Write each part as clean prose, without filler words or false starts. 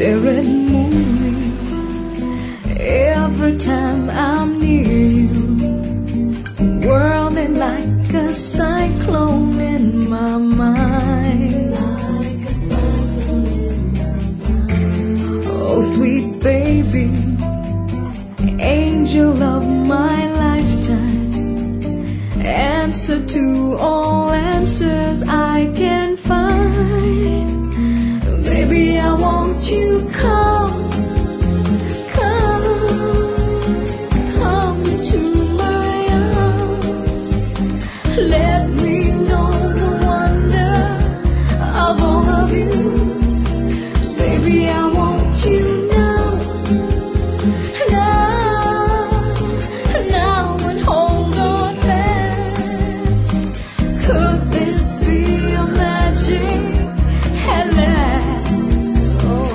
stare at moonlight every time I'm near you, whirling like a cyclone in my mind. Oh, sweet baby, angel of my lifetime, answer to all answers I can find. Baby, I want you, come into my arms. Let me know the wonder of all of you. Baby, I want you now, and hold on fast. Could this be a magic at last? Oh.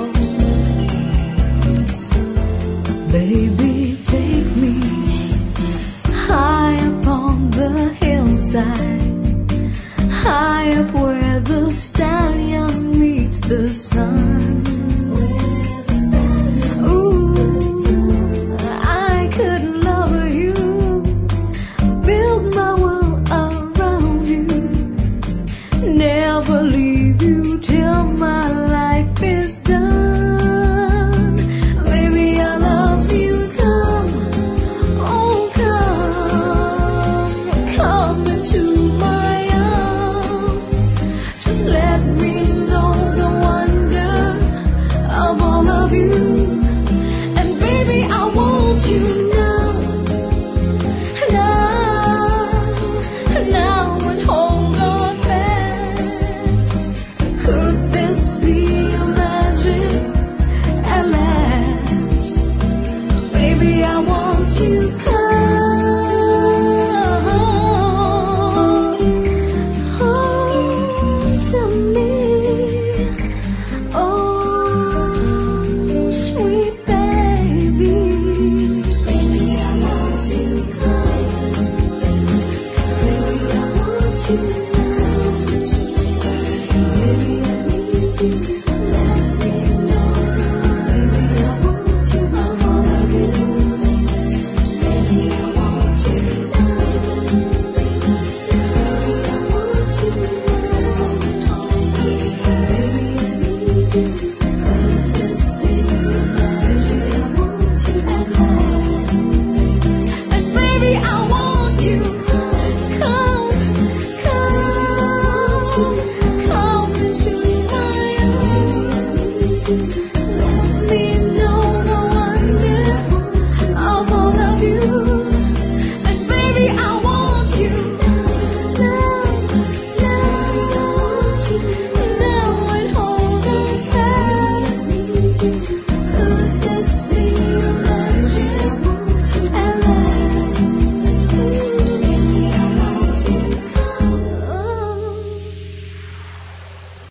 Baby, take me high up on the hillside, high up where the stallion meets the sun. Ooh, I could love you, build my world around you, never leave you till my life is done. Baby, I love you, come, oh come into my arms. Just let me know the wonder of all of you. And baby, I want you now, and hold on fast. Could this be a magic at last? Baby, I want you, come to me. Oh, sweet baby. Baby, I want you, come. Baby, I want you now. Baby, I need you. Let me know. Baby, I want you, I wanna be. Baby, I want you now. Baby, I want you now. Baby, I need you.